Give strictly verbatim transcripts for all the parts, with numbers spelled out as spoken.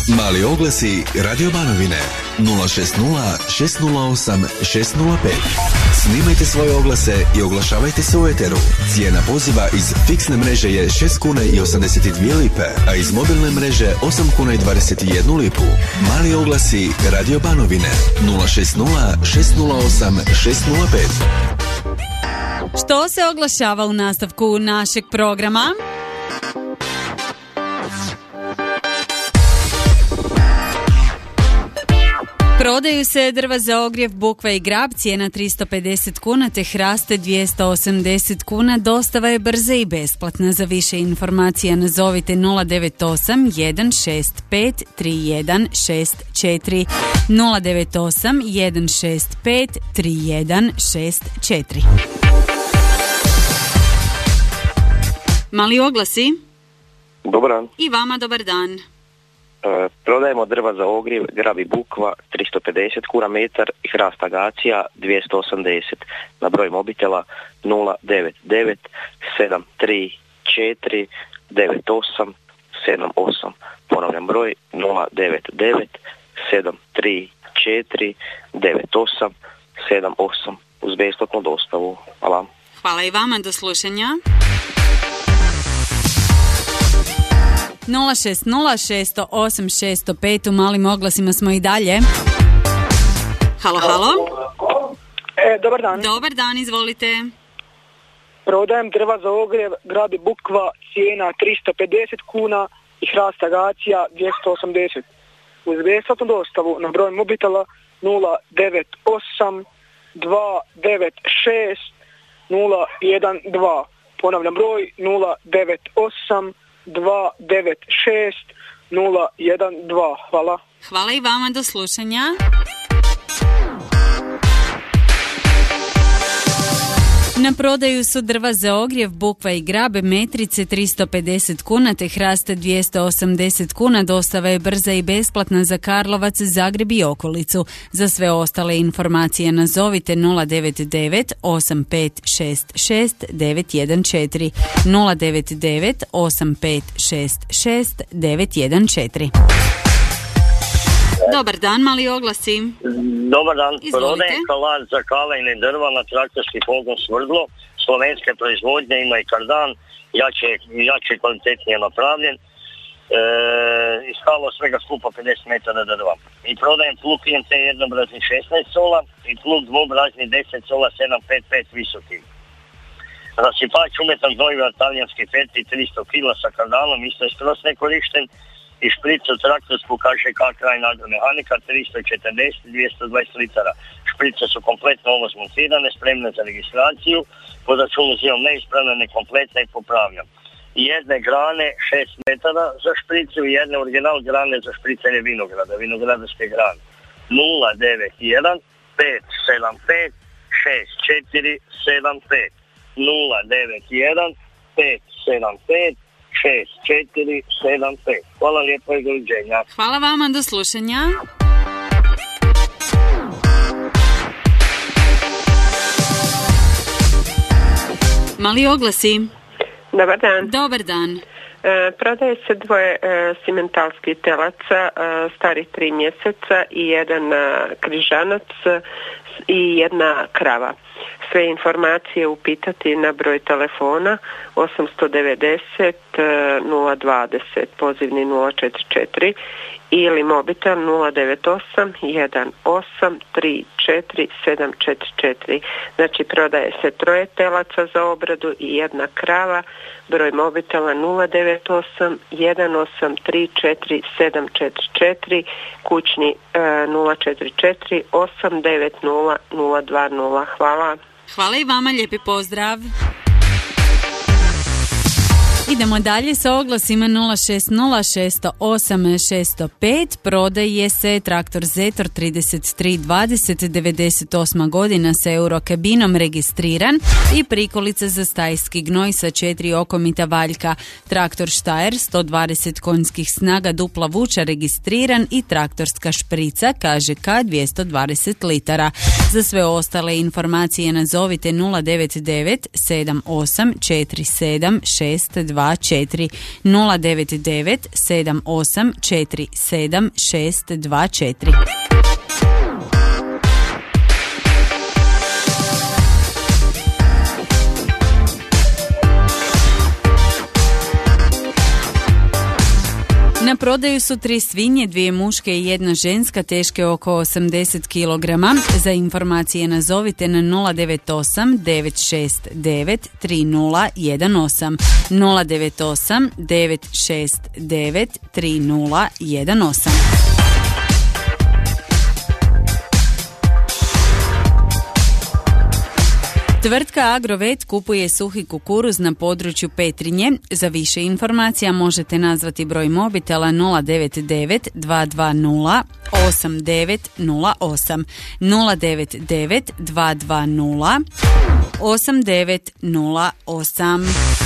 Mali oglasi Radio Banovine nula šest nula šest nula osam šest nula pet. Snimajte svoje oglase i oglašavajte se u eteru. Cijena poziva iz fiksne mreže je šest kuna i osamdeset dvije lipe, a iz mobilne mreže osam kuna i dvadeset jednu lipu. Mali oglasi Radio Banovine nula šest nula šest nula osam šest nula pet. Što se oglašava u nastavku našeg programa? Prodaju se drva za ogrjev, bukva i grab, cijena tristo pedeset kuna, te hraste dvjesto osamdeset kuna. Dostava je brza i besplatna. Za više informacija nazovite nula devet osam jedan šest pet tri jedan šest četiri nula devet osam jedan šest pet tri jedan šest četiri. Mali oglasi. Dobar dan. I vama dobar dan. E, prodajemo drva za ogrjev, grab i bukva tristo pedeset kuna metar i hrast agacija dvjesto osamdeset. Na broj mobitela nula devet devet sedam tri četiri devet osam sedam osam. Ponavljam broj nula devet devet sedam tri četiri devet osam sedam osam uz besplatnu dostavu. Hvala. Hvala i vama, do slušanja. nula šest nula šest osam šest pet. U malim oglasima smo i dalje. Halo, halo. E, dobar dan. Dobar dan, izvolite. Prodajem drva za ogrjev, grab i bukva, cijena tristo pedeset kuna i hrast agacija dvjesto osamdeset. Uz besplatnu dostavu na broj mobitela nula devet osam dva devet šest nula jedan dva. Ponavljam broj nula devet osam dva devet šest nula jedan dva. Hvala. Hvala i vama, do slušanja. Na prodaju su drva za ogrjev, bukva i grab, metrice tristo pedeset kuna, te hraste dvjesto osamdeset kuna. Dostava je brza i besplatna za Karlovac, Zagreb i okolicu. Za sve ostale informacije nazovite nula devet devet osam pet šest šest devet jedan četiri nula devet devet osam pet šest šest devet jedan četiri. Dobar dan, mali oglasi. Dobar dan, Izvolite. prodajem kalan za kalajne drva na traktorski pogon Svrdlo, slovenske proizvodnje, ima i kardan, jače, jače i kvalitetnije napravljen, e, i stalo svega skupa pedeset metara drva. I prodajem plug I M T jednobrazni šesnaest sola i plug dvobrazni deset sola sedam pet pet visoki. Rasipač umetan gnojiva talijanski Ferti tristo kila sa kardanom, isto je skroz nekorišten, i špricu traktorsku K Š K Krajina agromehanika tristo četrdeset dvjesto dvadeset litara. Šprice su kompletno ovo zmontirane, spremne za registraciju, po računu uzimam neispravne, nekompletne i popravljam. Jedne grane šest metara za špricu i jedne original grane za špricanje vinograda, vinogradarske grane. nula devet jedan pet sedam pet šest četiri sedam pet nula devet jedan pet sedam pet šest četiri sedam pet. Hvala lijepo i doviđenja. Hvala vama, do slušanja. Mali oglasi. Dobar dan. Dobar dan. E, prodaje se dvoje e, simentalskih telaca, e, stari tri mjeseca i jedan e, križanac e, i jedna krava. Sve informacije upitati na broj telefona osam devedeset nula dvadeset, pozivni nula četiri četiri ili mobitel nula devet osam jedan osam tri četiri sedam četiri četiri. Znači prodaje se troje telaca za obradu i jedna krava, broj mobitela nula devet osam jedan osam tri četiri sedam četiri četiri, kućni e, nula četiri četiri osam devet nula nula dva nula. Hvala. Hvala i vama, lijepi pozdrav. Idemo dalje sa oglasima nula šest nula šest osam šest pet. Prodaje se traktor Zetor trideset tri dvadeset devedeset osma godina sa eurokabinom registriran i prikolica za stajski gnoj sa četiri okomita valjka. Traktor Štajer sto dvadeset konjskih snaga dupla vuča registriran i traktorska šprica K Ž K dvjesto dvadeset litara. Za sve ostale informacije nazovite nula devet devet sedam osam četiri sedam šest dva dva četiri. nula devet devet sedam osam četiri sedam šest dva četiri. Na prodaju su tri svinje, dvije muške i jedna ženska, teške oko osamdeset kilograma. Za informacije nazovite na nula devet osam devet šest devet tri nula jedan osam. nula devet osam devet šest devet tri nula jedan osam. Tvrtka Agrovet kupuje suhi kukuruz na području Petrinje. Za više informacija možete nazvati broj mobitela nula devet devet dva dva nula osam devet nula osam. nula devet devet dva dva nula osam devet nula osam.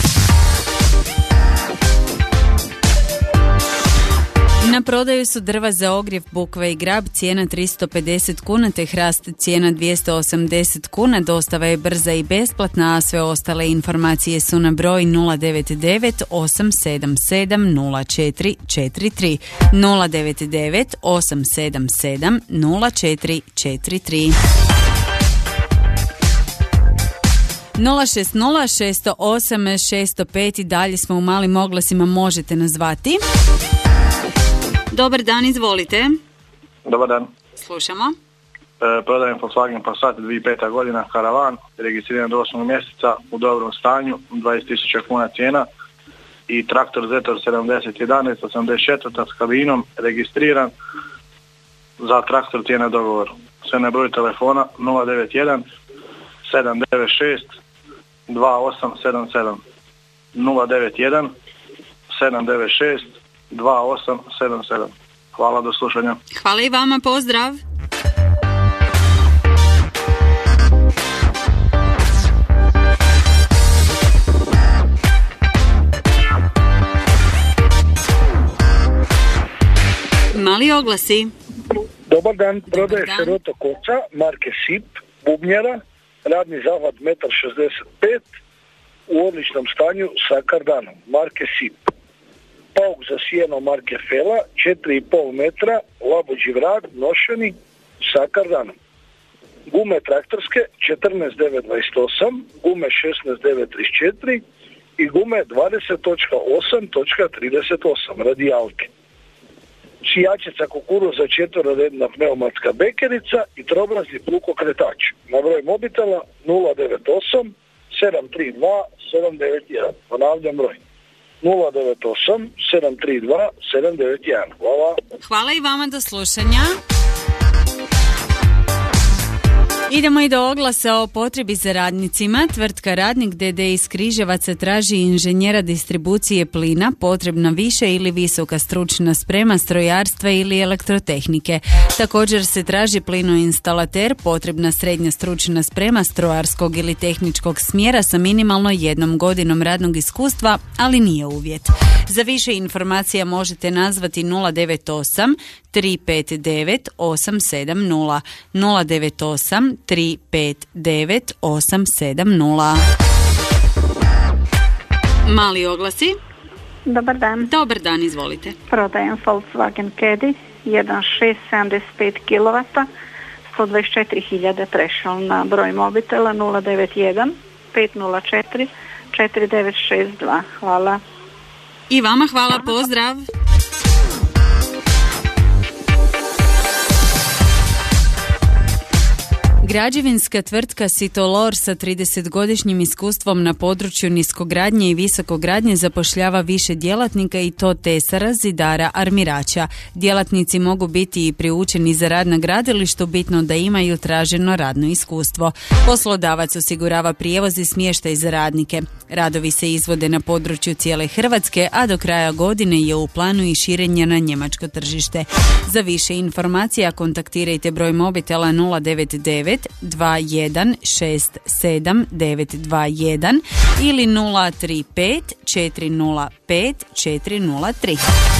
Na prodaju su drva za ogrjev, bukva i grab, cijena tristo pedeset kuna, te hrast cijena dvjesto osamdeset kuna. Dostava je brza i besplatna, a sve ostale informacije su na broj nula devet devet osam sedam sedam nula četiri četiri tri. nula devet devet osam sedam sedam nula četiri četiri tri. nula šest nula šest zero osam šest zero pet i dalje smo u malim oglasima, možete nazvati. Dobar dan, izvolite. Dobar dan. Slušamo. E, prodajem Volkswagen Passat dvije tisuće peta godina, karavan, registriran do osmog mjeseca, u dobrom stanju, dvadeset tisuća kuna cijena, i traktor Zetor sedamdeset jedanaest osamdeset četiri s kabinom, registriran, za traktor cijena dogovor. Sve na broj telefona nula devet jedan sedam devet šest dva osam sedam sedam. nula devet jedan sedam devet šest dva osam sedam sedam. Hvala, do slušanja. Hvala i vama, pozdrav. Mali oglasi. Dobar dan, prodaje se roto koca marke Sip, bubnjara, radni zahvat jedan šezdeset pet, u odličnom stanju sa kardanom, marke Sip. Pauk za sjeno marke Fela, četiri i pol metra, labuđi vrag, nošeni, sa kardanom. Gume traktorske četrnaest devet dvadeset osam, gume šesnaest devet trideset četiri i gume dvadeset osam trideset osam, radijalke. Sijačica kukuruza četveroredna pneumatska bekerica i trobrazni plukokretač. Na broj mobitela nula devet osam sedam tri dva sedam devet jedan. Ponavljam broj. nula devet osam sedam tri dva sedam devet jedan. Hvala. Hvala i vama, do slušanja. Idemo i do oglasa o potrebi za radnicima. Tvrtka Radnik d d iz Križevaca traži inženjera distribucije plina, potrebna viša ili visoka stručna sprema strojarstva ili elektrotehnike. Također se traži plinoinstalater, potrebna srednja stručna sprema strojarskog ili tehničkog smjera sa minimalno jednom godinom radnog iskustva, ali nije uvjet. Za više informacija možete nazvati nula devet osam tri pet devet osam sedam nula. nula devet osam tri pet devet osam sedam nula. Mali oglasi. Dobar dan. Dobar dan, izvolite. Prodajem Volkswagen Caddy jedan šest sedamdeset pet kilovata, sto dvadeset četiri hiljade prešao. Na broj mobitela nula devet jedan pet nula četiri četiri devet šest dva. Hvala. I vama hvala, pozdrav. Građevinska tvrtka Sitolor sa tridesetgodišnjim iskustvom na području niskogradnje i visokogradnje zapošljava više djelatnika i to tesara, zidara, armirača. Djelatnici mogu biti i priučeni za rad na gradilištu, bitno da imaju traženo radno iskustvo. Poslodavac osigurava prijevoz i smještaj za radnike. Radovi se izvode na području cijele Hrvatske, a do kraja godine je u planu i širenje na njemačko tržište. Za više informacija kontaktirajte broj mobitela nula devet devet dva jedan šest sedam devet dva jedan ili nula tri pet četiri nula pet četiri nula tri.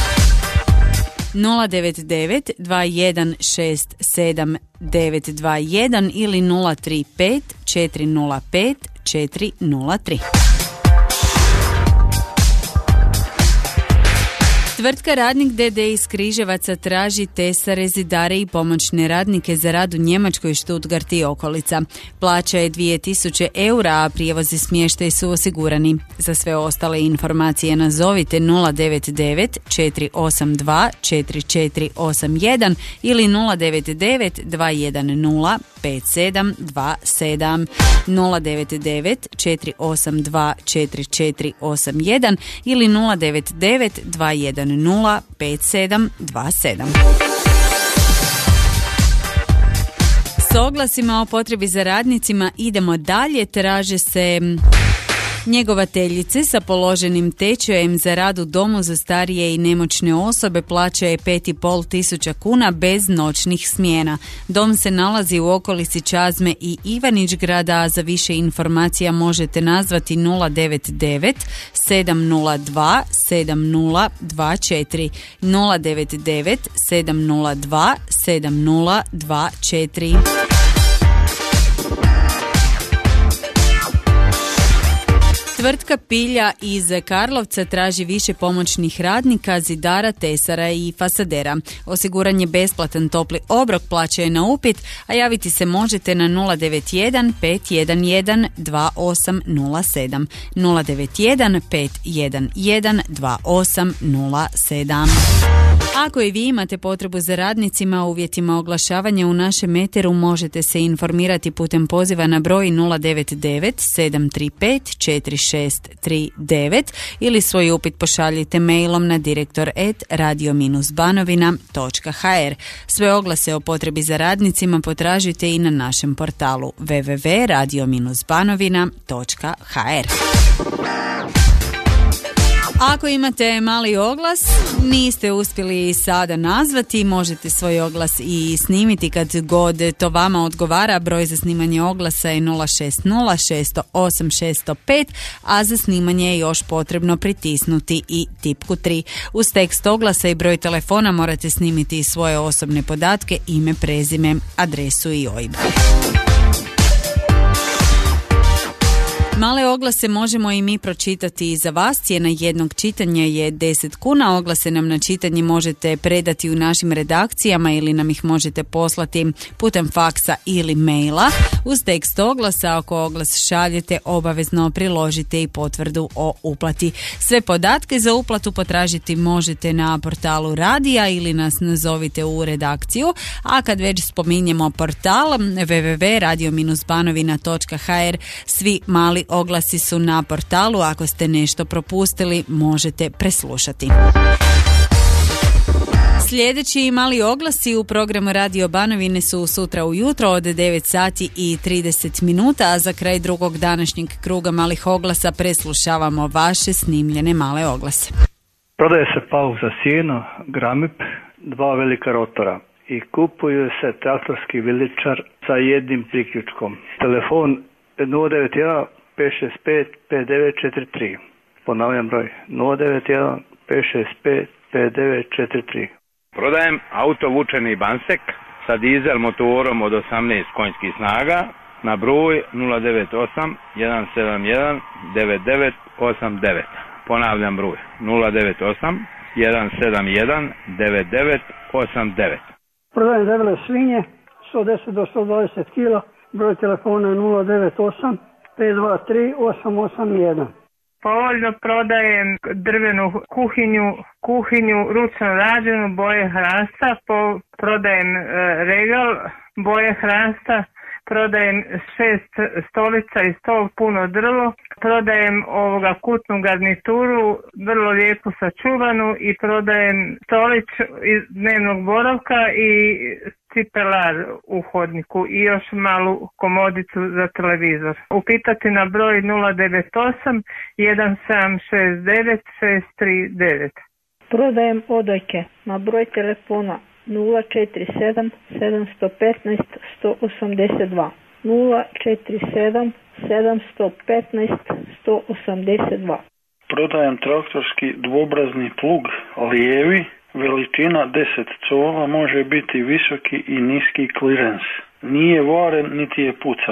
nula devet devet dva jedan šest sedam devet dva jedan ili nula tri pet četiri nula pet četiri nula tri. Tvrtka Radnik D D iz Križevaca traži tesare, zidare i pomoćne radnike za rad u Njemačkoj, Stuttgart i okolica. Plaća je dvije tisuće eura, a prijevoz i smještaj su osigurani. Za sve ostale informacije nazovite nula devet devet četiri osam dva četiri četiri osam jedan ili nula devet devet dva jedan nula pet sedam dva sedam, nula devet devet četiri osam dva četiri četiri osam jedan ili nula devet devet dva jedan nula pet sedam dva sedam. S oglasima o potrebi za radnicima idemo dalje. Traže se njegovateljice sa položenim tečajem za rad u domu za starije i nemoćne osobe. Plaća je pet i pol tisuća kuna bez noćnih smjena. Dom se nalazi u okolici Čazme i Ivanić-grada, a za više informacija možete nazvati nula devet devet sedam nula dva sedam nula dva četiri, nula devet devet sedam nula dva sedam nula dva četiri. Tvrtka Pilja iz Karlovca traži više pomoćnih radnika, zidara, tesara i fasadera. Osiguran je besplatan topli obrok, plaća je na upit, a javiti se možete na nula devet jedan pet jedan jedan dva osam nula sedam, nula devet jedan pet jedan jedan dva osam nula sedam. Ako i vi imate potrebu za radnicima u uvjetima oglašavanja u našem eteru, možete se informirati putem poziva na broj nula devet devet sedam tri pet četiri šest tri devet ili svoj upit pošaljite mailom na direktor at radio banovina točka ha er. Sve oglase o potrebi za radnicima potražite i na našem portalu w w w točka radio banovina točka ha er. Ako imate mali oglas, niste uspjeli sada nazvati, možete svoj oglas i snimiti kad god to vama odgovara. Broj za snimanje oglasa je nula šest nula šest zero osam šest zero pet, a za snimanje je još potrebno pritisnuti i tipku tri. Uz tekst oglasa i broj telefona morate snimiti svoje osobne podatke, ime, prezime, adresu i o i be. Male oglase možemo i mi pročitati i za vas. Cijena jednog čitanja je deset kuna. Oglase nam na čitanje možete predati u našim redakcijama ili nam ih možete poslati putem faksa ili maila. Uz tekst oglasa, ako oglas šaljete, obavezno priložite i potvrdu o uplati. Sve podatke za uplatu potražiti možete na portalu radija ili nas nazovite u redakciju. A kad već spominjemo portal w w w točka radio banovina točka ha er, svi mali oglasi su na portalu. Ako ste nešto propustili, možete preslušati. Sljedeći mali oglasi u programu Radio Banovine su sutra ujutro od devet sati i trideset minuta, a za kraj drugog današnjeg kruga malih oglasa preslušavamo vaše snimljene male oglase. Prodaje se pauk za sjeno, gramip, dva velika rotora i kupuje se traktorski viličar sa jednim priključkom. Telefon nula devet jedan pet šest pet pet devet četiri tri. Ponavljam broj nula devet jedan pet šest pet pet devet četiri tri. Prodajem auto vučeni Bansek sa dizel motorom od osamnaest konjskih snaga na broj nula devet osam jedan sedam jedan devet devet osam devet. Ponavljam broj nula devet osam jedan sedam jedan devet devet osam devet. Prodajem debele svinje sto deset do sto dvadeset kila. Broj telefona nula devet osam pet dva tri osam osam jedan. Povoljno prodajem drvenu kuhinju, kuhinju ručno rađenu boje hrasta, po, prodajem e, regal boje hrasta, prodajem šest stolica i stol puno drvo, prodajem ovoga kutnu garnituru, vrlo lijepo sačuvanu i prodajem stolić iz dnevnog boravka i cipelar u hodniku i još malu komodicu za televizor. Upitati na broj nula devet osam jedan sedam šest devet šest tri devet. Prodajem odojke na broj telefona nula četiri sedam sedam jedan pet jedan osam dva, nula četiri sedam sedam jedan pet jedan osam dva. Prodajem traktorski dvobrazni plug lijevi, veličina deset cola, može biti visoki i niski klirens. Nije varen niti je pucao.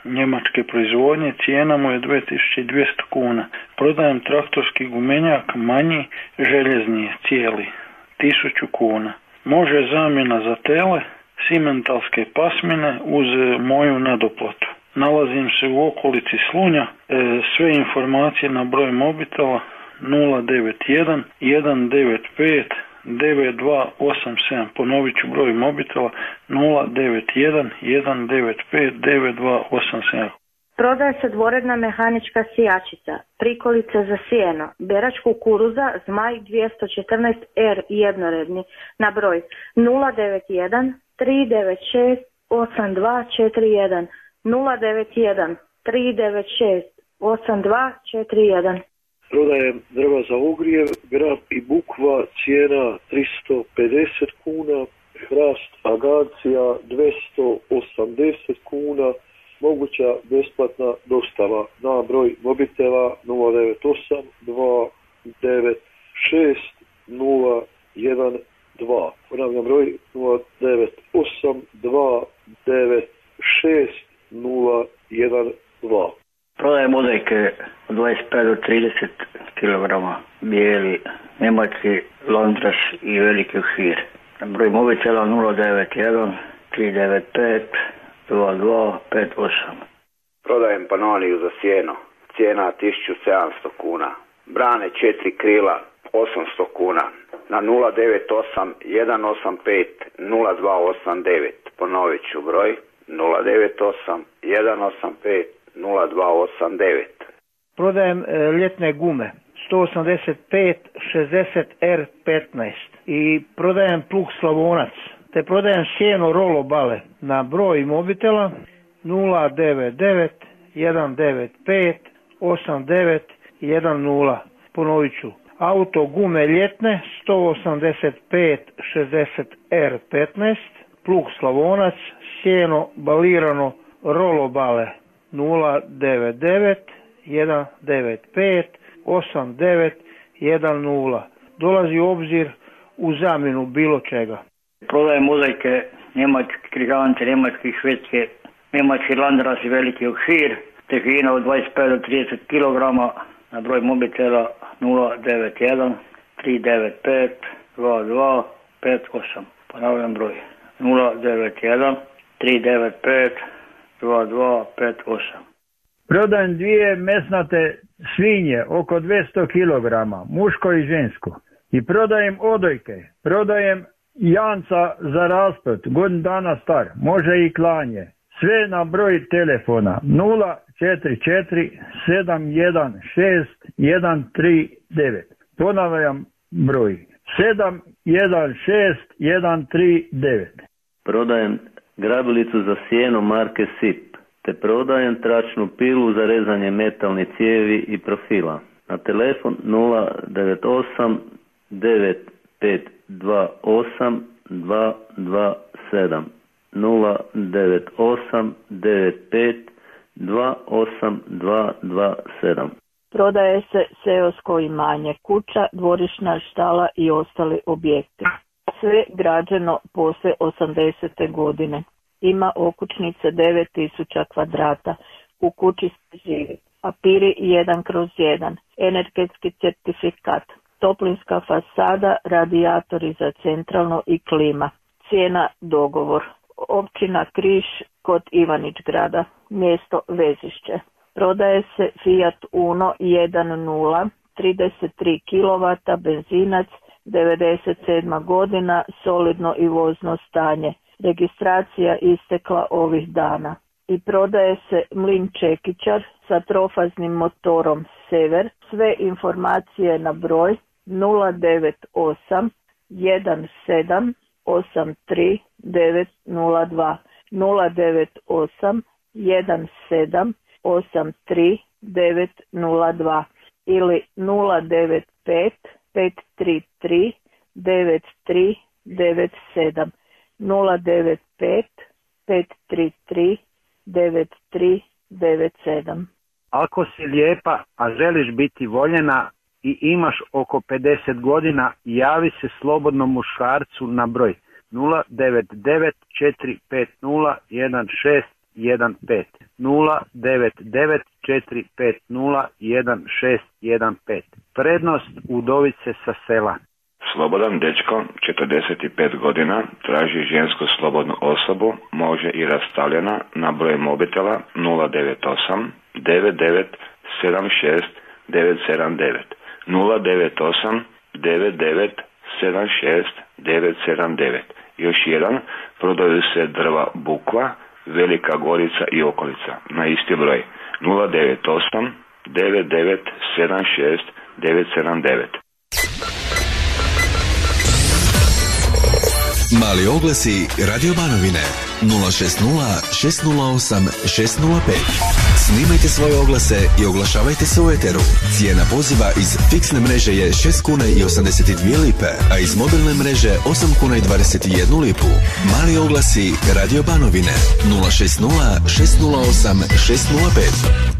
njemačke proizvodnje, cijena mu je dvije tisuće dvjesto kuna. Prodajem traktorski gumenjak manji, željezni cijeli, tisuću kuna. Može zamjena za tele, simentalske pasmine uz moju nadoplatu. Nalazim se u okolici Slunja, e, sve informacije na broj mobitela nula devet jedan jedan devet pet devet dva osam sedam. Ponovit ću broj mobitela nula devet jedan jedan devet pet devet dva osam sedam. Prodaje se dvoredna mehanička sijačica, prikolica za sjeno, berač kukuruza Zmaj dvjesto četrnaest R jednoredni na broj nula devet jedan tri devet šest osam dva četiri jedan nula devet jedan tri devet šest osam dva četiri jedan. Prodajem drva za ogrjev, grab i bukva, cijena tristo pedeset kuna, hrast agacija dvjesto osamdeset kuna, moguća besplatna dostava na broj mobitela nula devet osam dva devet šest nula jedan dva. Ponavljam broj nula devet osam dva devet šest nula jedan dva. Prodajem odojke od dvadeset pet do trideset kilograma, bijeli, njemački, Londras i veliki hir. Broj mobitela nula devet jedan tri devet pet dva dva pet osam. Prodajem panoniju za sjeno, cijena tisuću sedamsto kuna. Brane četiri krila, osamsto kuna. Na nula devet osam jedan osam pet nula dva osam devet. Ponovit ću broj nula devet osam jedan osam pet nula dva osam devet. Prodajem e, ljetne gume sto osamdeset pet šezdeset R petnaest i prodajem plug Slavonac, te prodajem sjeno rolo bale na broj mobitela nula devet devet jedan devet pet osam devet jedan nula. Ponovit ću, auto gume ljetne sto osamdeset pet šezdeset R petnaest, plug Slavonac, sjeno balirano rolo bale nula devet devet jedan devet pet osam devet jedan nula. Dolazi u obzir u zamjenu bilo čega. Prodajem mozajke, njemački križance, njemački švedske, njemački Landras i veliki hir, težina od dvadeset pet do trideset kilograma, na broj mobitela nula devet jedan tri devet pet dva dva pet osam. Ponavljam broj nula devet jedan tri devet pet dva dva pet osam. Prodajem dvije mesnate svinje, oko dvjesto kilograma, muško i žensko. I prodajem odojke, prodajem janca za rasplet, godin dana star, može i klanje. Sve na broj telefona nula četiri četiri sedam jedan šest jedan tri devet. Ponavljam broj sedam jedan šest jedan tri devet. Prodajem grabilicu za sjeno marke Sip, te prodajem tračnu pilu za rezanje metalnih cijevi i profila. Na telefon nula devet osam devet pet dva osam dva dva sedam nula devet osam devet pet dva osam dva dva sedam. Prodaje se seosko imanje, kuća, dvorišna štala i ostali objekti. Sve građeno poslije osamdesete godine. Ima okućnice devet tisuća kvadrata. U kući se živi. Papiri jedan kroz jedan. Energetski certifikat. Toplinska fasada, radijatori za centralno i klima. Cijena dogovor. Općina Križ kod Ivanić-grada. Mjesto Vezišće. Prodaje se Fiat Uno jedan nula, trideset tri kilovata, benzinac, devedeset sedma godina, solidno i vozno stanje. Registracija istekla ovih dana. I prodaje se mlin Čekićar sa trofaznim motorom Sever. Sve informacije na broj nula devet osam jedan sedam osam tri devet nula dva nula devet osam jedan sedam osam tri devet nula dva ili nula devet pet pet tri tri devet tri devet sedam nula devet pet pet tri tri devet tri devet sedam. Ako si lijepa, a želiš biti voljena i imaš oko pedeset godina, javi se slobodnom muškarcu na broj nula devet devet četiri pet nula jedan šest jedan pet. nula devet devet četiri pet nula jedan šest jedan pet. Prednost udovice sa sela. Slobodan dečko, četrdeset pet godina, traži žensku slobodnu osobu, može i rastavljena, na broj mobitela nula devet osam devet devet sedam šest devet sedam devet. nula devet osam devet devet sedam šest devet sedam devet. Još jedan, prodaju se drva Bukva, Velika Gorica i okolica, na isti broj nula devet osam devet devet sedam šest devet sedam devet. Mali oglasi Radio Banovine nula šest nula šest nula osam šest nula pet. Snimajte svoje oglase i oglašavajte se u eteru. Cijena poziva iz fiksne mreže je šest kuna i osamdeset dvije lipe, a iz mobilne mreže osam kuna i dvadeset jednu lipu. Mali oglasi Radio Banovine nula šest nula šest nula osam šest nula pet.